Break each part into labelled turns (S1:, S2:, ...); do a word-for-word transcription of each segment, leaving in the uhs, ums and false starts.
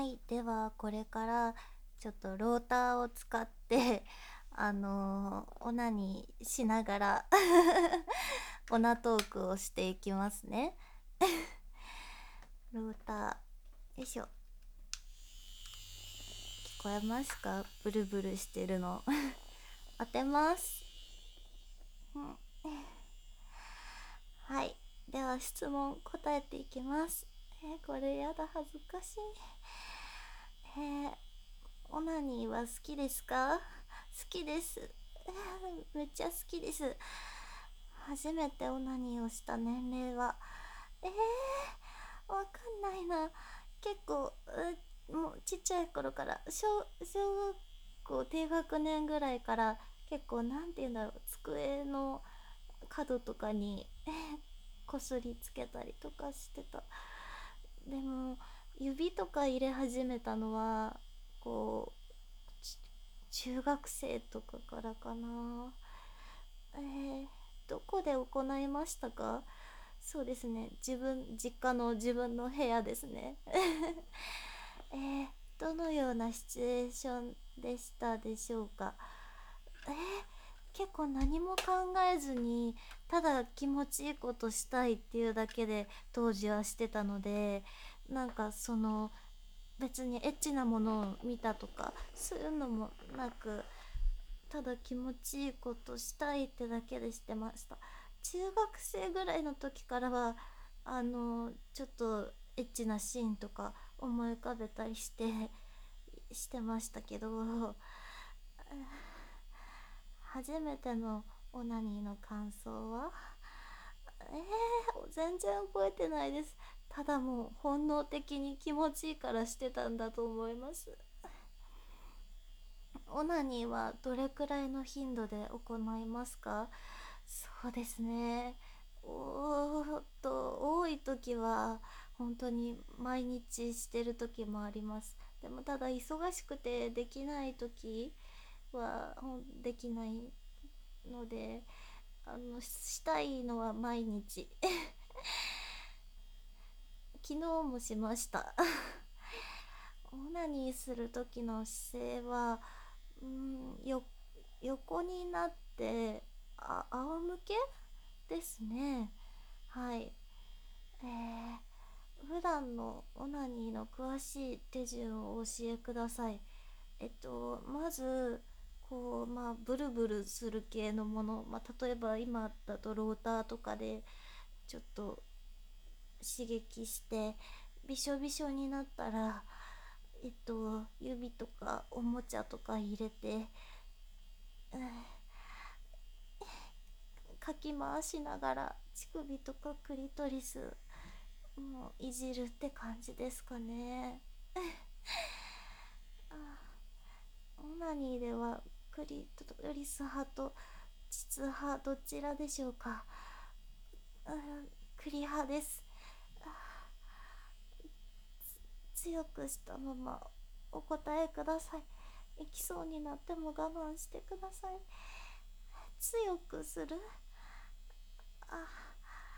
S1: はい、ではこれからちょっとローターを使ってあのーオナニーしながらオナトークをしていきますね。ローター、よいしょ。聞こえますか？ブルブルしてるの。当てます。うん、はい、では質問答えていきます。えーこれやだ、恥ずかしい。えーオナニーは好きですか？好きです。めっちゃ好きです。初めてオナニーをした年齢は、えー、わかんないな。結構、もうちっちゃい頃から、小、小学校低学年ぐらいから、結構なんて言うんだろう、机の角とかに、えーこすりつけたりとかしてた。でも、指とか入れ始めたのは、こう、中学生とかからかな。えー、どこで行いましたか？そうですね、自分実家の自分の部屋ですね。えー、どのようなシチュエーションでしたでしょうか？えー、結構何も考えずに、ただ気持ちいいことしたいっていうだけで当時はしてたので、なんかその別にエッチなものを見たとかそういうのもなく、ただ気持ちいいことしたいってだけでしてました。中学生ぐらいの時からはあのちょっとエッチなシーンとか思い浮かべたりしてしてましたけど、初めてのオナニーの感想は、えー、全然覚えてないです。ただもう本能的に気持ちいいからしてたんだと思います。オナニーはどれくらいの頻度で行いますか？そうですね。おーっと、多い時は本当に毎日してる時もあります。でもただ忙しくてできない時はできないので、あのしたいのは毎日。昨日もしました。オナニーする時の姿勢は、うん、よ横になってあ仰向けですね。はい。えー、普段のオナニーの詳しい手順をお教えください。えっとまず、こうまあブルブルする系のもの、まあ、例えば今だとローターとかでちょっと刺激してびしょびしょになったら、えっと指とかおもちゃとか入れて、うん、かき回しながら乳首とかクリトリスもういじるって感じですかね。オナニーではクリトリス派と膣派どちらでしょうか？うん、クリ派です。強くしたままお答えください。行きそうになっても我慢してください。強くする？あ、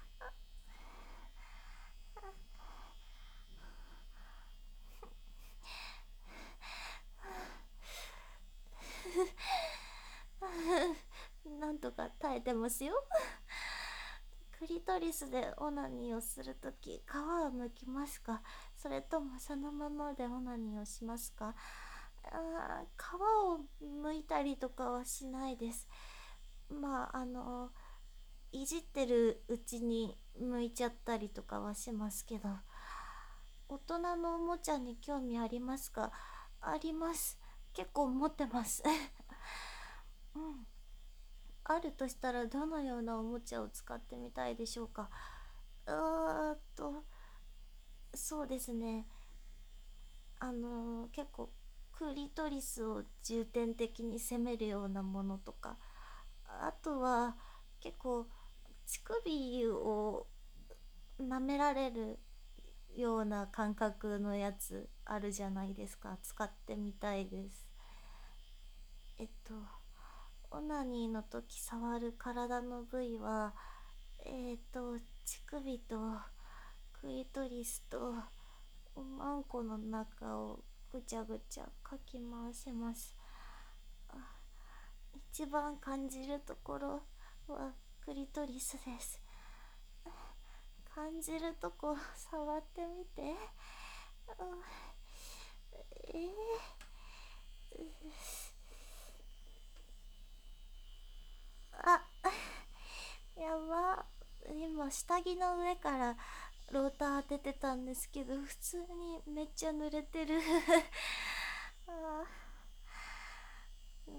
S1: なんとか耐えてますよ。クリトリスでオナニーをするとき、皮を剥きますか？それともそのままでオナニーをしますか？あ、皮を剥いたりとかはしないです。まああのいじってるうちに剥いちゃったりとかはしますけど。大人のおもちゃに興味ありますか？あります。結構持ってます。うん。あるとしたらどのようなおもちゃを使ってみたいでしょうか？うーんと、そうですね。あのー結構クリトリスを重点的に攻めるようなものとか、あとは結構乳首を舐められるような感覚のやつあるじゃないですか。使ってみたいです。えっとオナニーの時触る体の部位は、えっと乳首とクリトリスとおまんこの中をぐちゃぐちゃかき回せます。あ、一番感じるところはクリトリスです。感じるとこ触ってみて。うん、えー、あ、やば。今下着の上からローター当ててたんですけど、普通にめっちゃ濡れてる。あ、うん、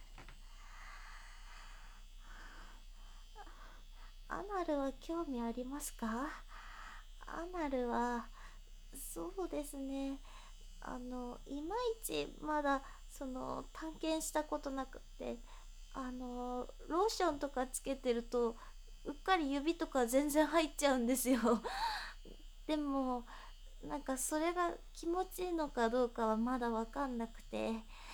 S1: アナルは興味ありますか？アナルは、そうですね、あのいまいちまだその探検したことなくって、あのローションとかつけてるとうっかり指とか全然入っちゃうんですよ。でもなんかそれが気持ちいいのかどうかはまだわかんなくて、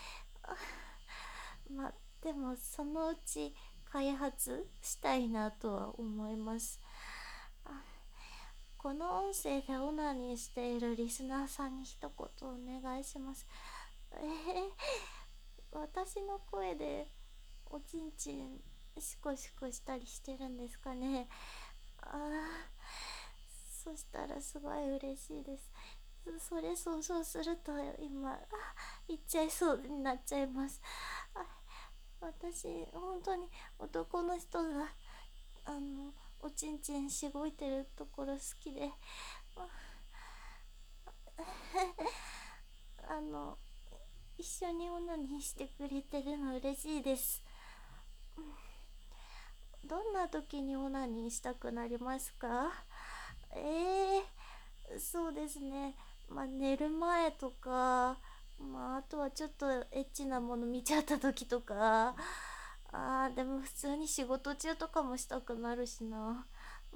S1: ま、でもそのうち開発したいなとは思います。あ、この音声でオナニーしているリスナーさんに一言お願いします。えー、私の声でおちんちんシコシコしたりしてるんですかね。あー、そしたらすごい嬉しいです。それ想像すると今、あ、言っちゃいそうになっちゃいます。あ、私本当に男の人があのおちんちんしごいてるところ好きで、あの一緒にオナニーしてくれてるの嬉しいです。どんな時にオナニーしたくなりますか？えー、そうですね、まあ寝る前とか、まああとはちょっとエッチなもの見ちゃった時とか、あーでも普通に仕事中とかもしたくなるしな。うん、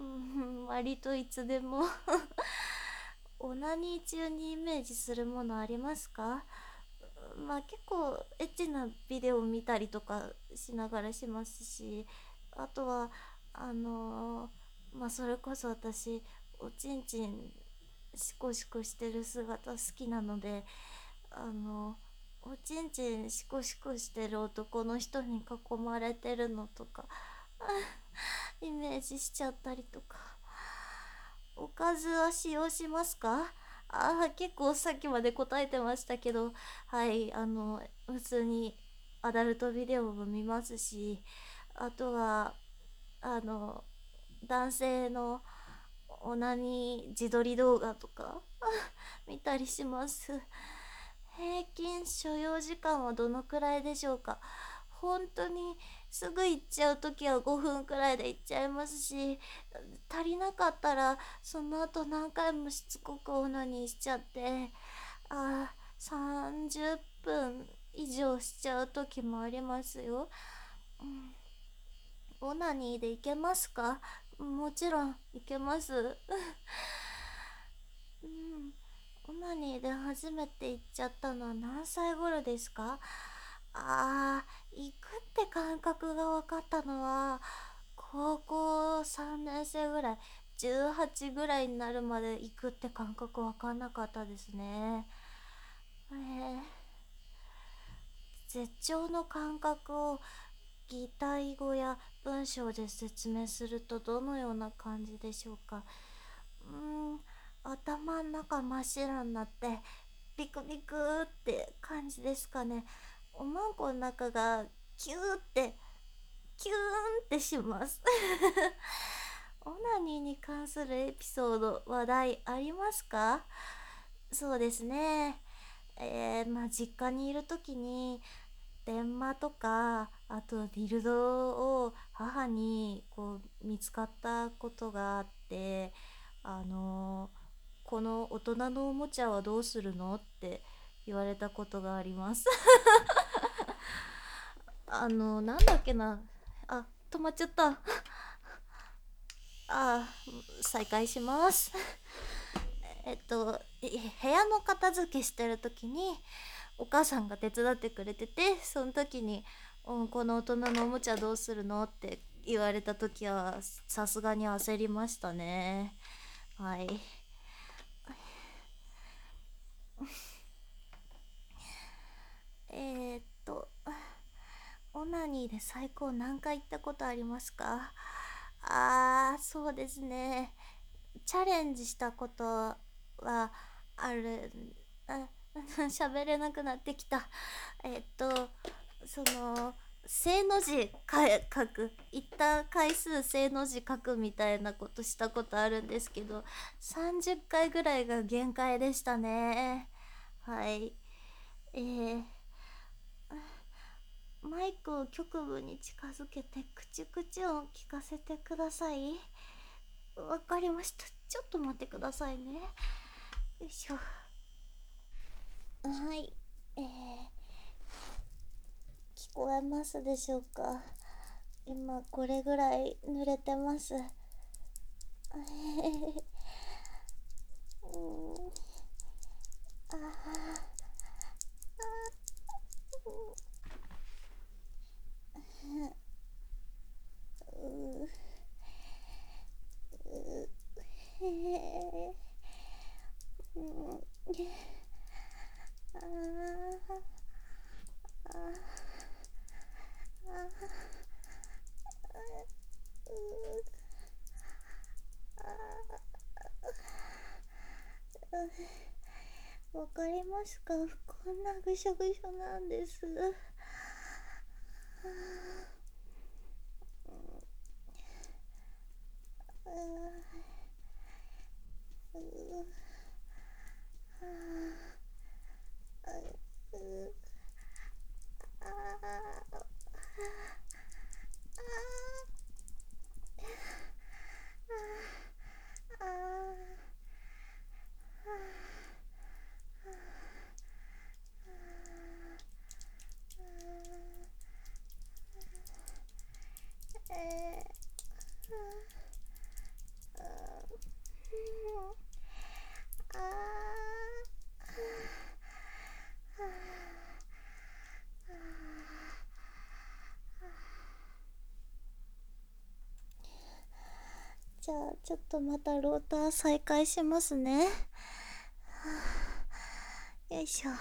S1: 割といつでも。オナニー中にイメージするものありますか？まあ結構エッチなビデオを見たりとかしながらしますし、あとはあのーまあそれこそ私おちんちんシコシコしてる姿好きなので、あのおちんちんシコシコしてる男の人に囲まれてるのとかイメージしちゃったりとか。おかずは使用しますか？ああ、結構さっきまで答えてましたけど、はい、あの、普通にアダルトビデオも見ますし、あとは、あの、男性のオナニー自撮り動画とか見たりします。平均所要時間はどのくらいでしょうか？本当にすぐ行っちゃう時はごふんくらいで行っちゃいますし、足りなかったらその後何回もしつこくオナニーしちゃって、あーさんじゅっぷん以上しちゃう時もありますよ。うん、オナニーでいけますか？もちろんいけます。うん、オナニーで初めて行っちゃったのは何歳頃ですか？あー、行くって感覚が分かったのは高校さんねん生ぐらい、じゅうはちぐらいになるまで行くって感覚分かんなかったですね。えー、絶頂の感覚を擬態語や文章で説明するとどのような感じでしょうか？うーん、頭ん中真っ白になってビクビクって感じですかね。おまんこの中がキューってキューンってします。オナニーに関するエピソード話題ありますか？そうですね、えー、まあ実家にいる時に電話とかあとディルドを母にこう見つかったことがあって、あのーこの大人のおもちゃはどうするのって言われたことがあります。あのなんだっけな、あ、止まっちゃった。あ、再開します。えっと部屋の片付けしてる時にお母さんが手伝ってくれてて、その時に、うん、この大人のおもちゃどうするのって言われた時はさすがに焦りましたね。はい。 ニーで最高何回行ったことありますか？あー、そうですね。チャレンジしたことはある。あ、喋れなくなってきた。えっと、その、正の字か書く。行った回数正の字書くみたいなことしたことあるんですけど、さんじゅっかいぐらいが限界でしたね。はい。えー、マイクを局部に近づけて口々音聞かせてください。わかりました。ちょっと待ってくださいね。よいしょ。はい。えー、聞こえますでしょうか？今これぐらい濡れてます。うん、あううへえうんあああわかりますか？こんなぐしょぐしょなんです。じゃあちょっとまたローター再開しますね。よいしょ。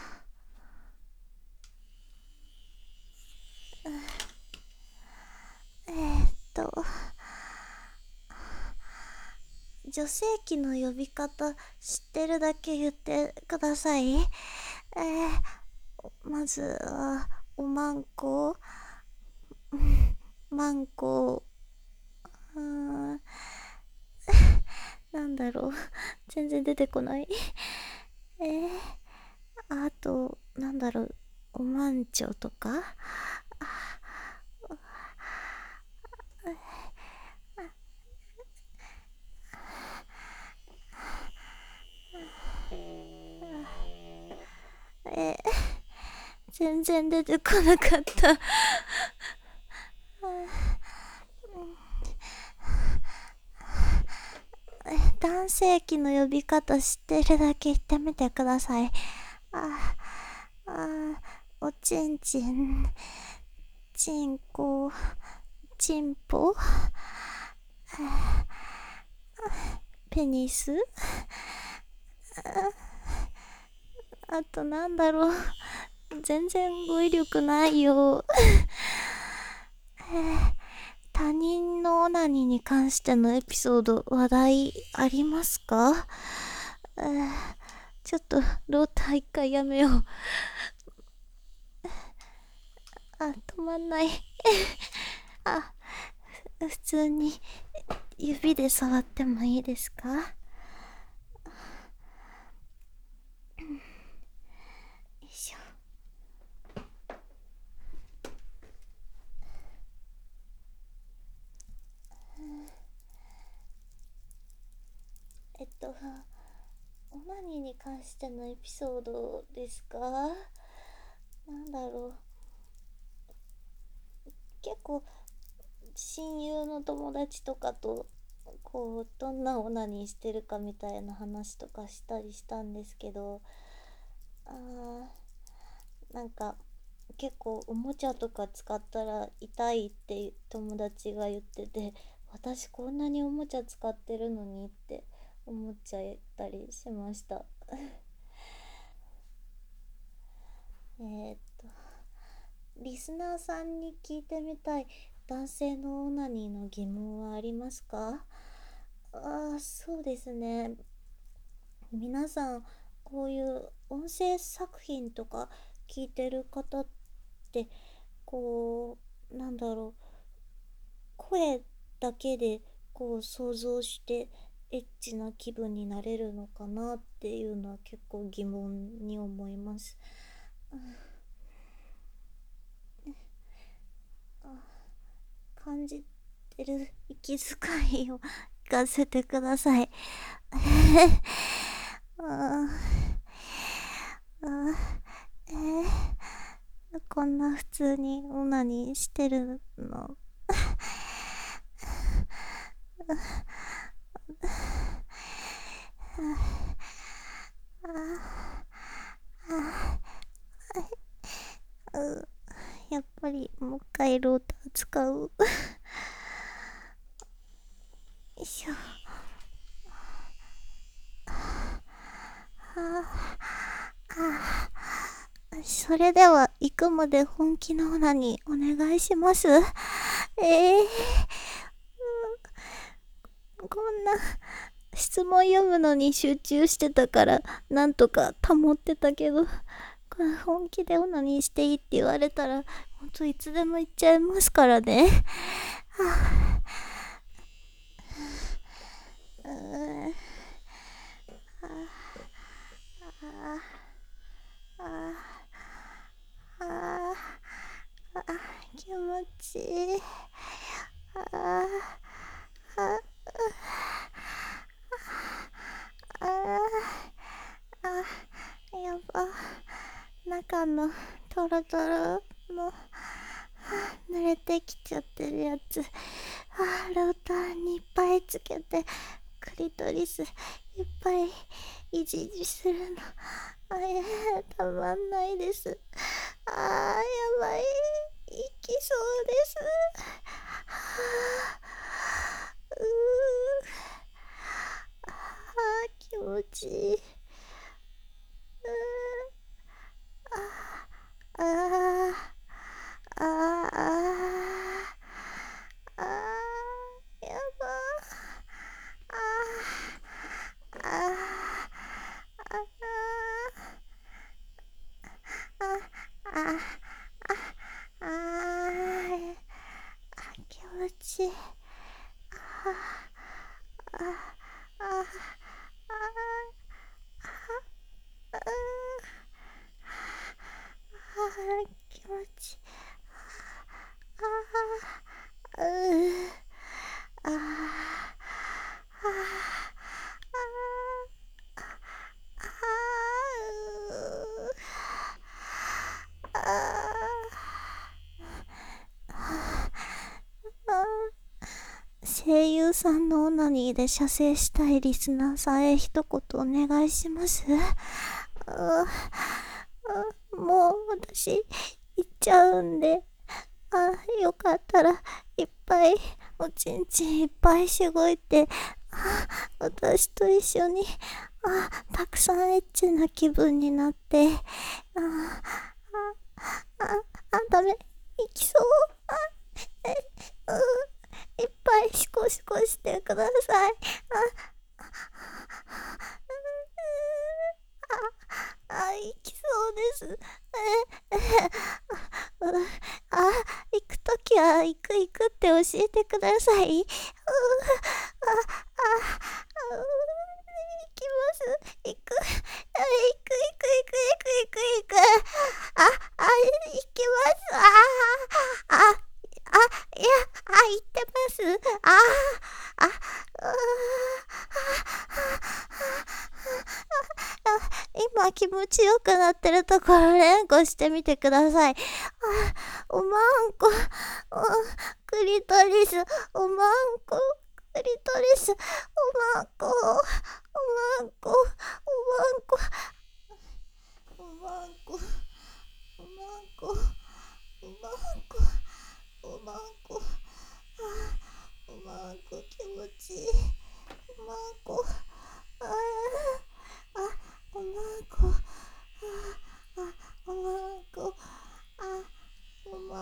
S1: えー、っと女性器の呼び方知ってるだけ言ってください。えー、まずはおまんこ、まんこ、うーん、なんだろう、全然出てこない。えー、あとなんだろう、おまんちょとか。えー、全然出てこなかった。男性器の呼び方知ってるだけ言ってみてください。ああ、おちんちん、ちんこ、ちんぽ、ペニス、あとなんだろう、全然語彙力ないよ。他人のオナニーに関してのエピソード、話題ありますか？えー、ちょっとローター一回やめよう。あ、止まんない。あ、普通に指で触ってもいいですか？よいしょ。えっとオナニーに関してのエピソードですか？なんだろう、結構親友の友達とかとこうどんなオナニーしてるかみたいな話とかしたりしたんですけど、あー、なんか結構おもちゃとか使ったら痛いって友達が言ってて、私こんなにおもちゃ使ってるのにって思っちゃったりしました。えーっと理リスナーさんに聞いてみたい男性のオナニーの疑問はありますか？ああ、そうですね。皆さん、こういう音声作品とか聞いてる方って、こう、なんだろう、声だけでこう想像してエッチな気分になれるのかなっていうのは結構疑問に思います。感じてる息遣いを聞かせてください。ああえー、こんな普通にオナニーしてるのやっぱりもう一回ローター使う。よいしょ。それでは行くまで本気のオナニーお願いします。えー、うん、こんな質問読むのに集中してたからなんとか保ってたけど、これ本気でオナニーしていいって言われたらほんといつでも行っちゃいますからね。はあ、うーん、ああああ、気持ちいい。あああああ、やば。中のトロトロの濡れてきちゃってるやつ、あーローターにいっぱいつけてクリトリスいっぱいいじいじするの、あえー、たまんないです。あーやばい、いきそうです。はあ、うー、あー気持ちいい。うー、あーあーあーあーやばー、あーあーあーあーあーあー気持ちいい。あーあーあーあーあー気持ちいい。あーうーあーあーあーあー声優さんのオナニーで射精したいリスナーさんへ一言お願いします。ああ、もう私行っちゃうんで、あ、よかったらいっぱいおちんちんいっぱいしごいて、あ、私と一緒に、あ、たくさんエッチな気分になって、あ、あ、あ、あ、ダメ、行きそう、あ、え、うん、いっぱいシコシコしてください。あ、あ、あ、行きそうです。え、え、あ、行くときは行く行くって教えてください。う、あ、あ、あ、行きます。行く。あ、行く行く行く行く行く行く。あ、あ、行きます。あ、あ、あ、いや、あ、行ってます。あ、あ、あ、今気持ちよくなってるところ連呼してみてください。あ、おまんこ、クリトリス、おまんこ、クリトリス、おまんこ、おまんこ、おまんこ、おまんこ、おまんこ、おまんこ、おまんこ、あ、おまんこ気持ちいい。おまんこ、ああ、おまんこ、ああ、おまんこ、あ、おま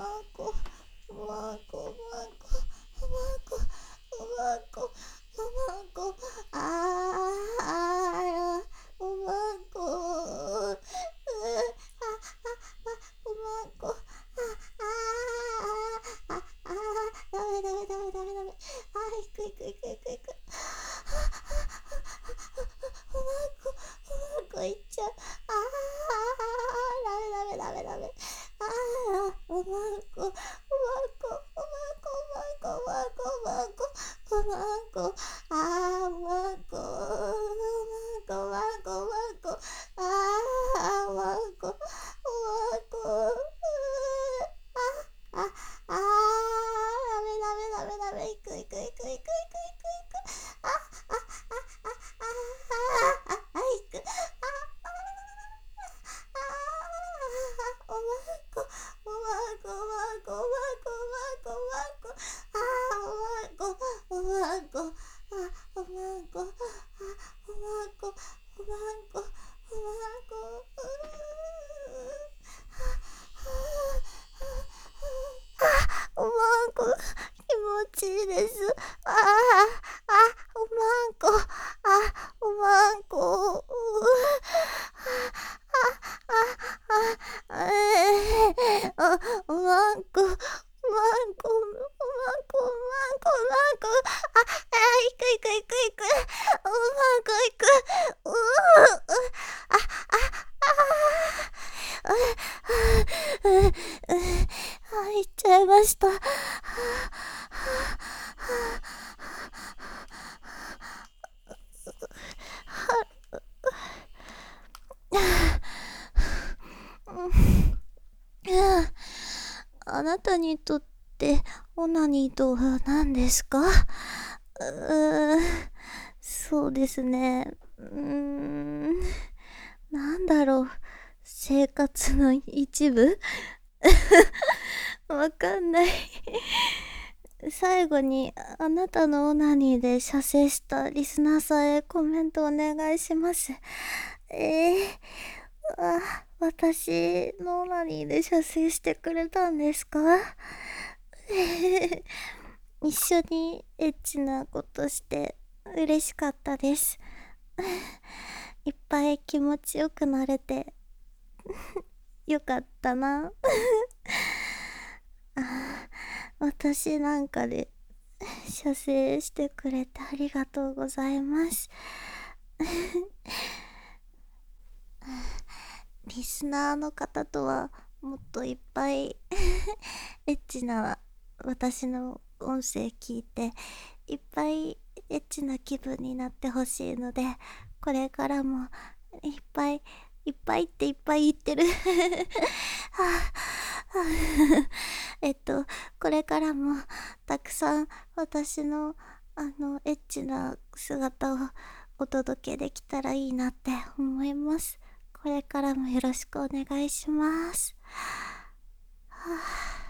S1: あー、ダメダメダメダメ。あー、おまんこ、おまんこ、おまんこ、おまんこ、おまんこ、おまんこ、おまんこ、あー、おまんこ、おまんこ、おまんこ、おまんこ、あー、おまんこ、おまんこ、あ、あ、あー、ダメダメダメダメ、いくいくいくいくいくいくいく、あ、あ、あ、あ、あ、あ、あ、あ、いく、あ、おまんこ、おまんこ、おまんこ、おまんこ、おまんこ、あー、おまんこ、おまんこ、あ、おまんこ、あ、おまんこ、おまんこ、おまんこ、うー、おまんこ、気持ちいいです。あー、あ、おまんこ、あ、おまんこ、うー、あ、あ、あ、えー、あ、おまんこ、おまんこ、おまんこ、おまんこ、おまんこ、あ、あ、いくいくいくいく、おまんこいく、うー、あ、あ、あ、あ、う、う、う、あ、いっちゃいました。はあ、あなたにとってオナニーとは何ですか？うー、そうですね。うーん、なんだろう。生活の一部わかんない最後にあなたのオナニーで射精したリスナーさんへコメントお願いします。えー、あ、私のオナニーで射精してくれたんですか？一緒にエッチなことして嬉しかったです。いっぱい気持ちよくなれてよかったな。あ、私なんかで射精してくれてありがとうございます。リスナーの方とはもっといっぱいエッチな私の音声聞いていっぱいエッチな気分になってほしいので、これからもいっぱいいっぱいっていっぱい言ってるはあはあえっとこれからもたくさん私のあのエッチな姿をお届けできたらいいなって思います。これからもよろしくお願いします。はあ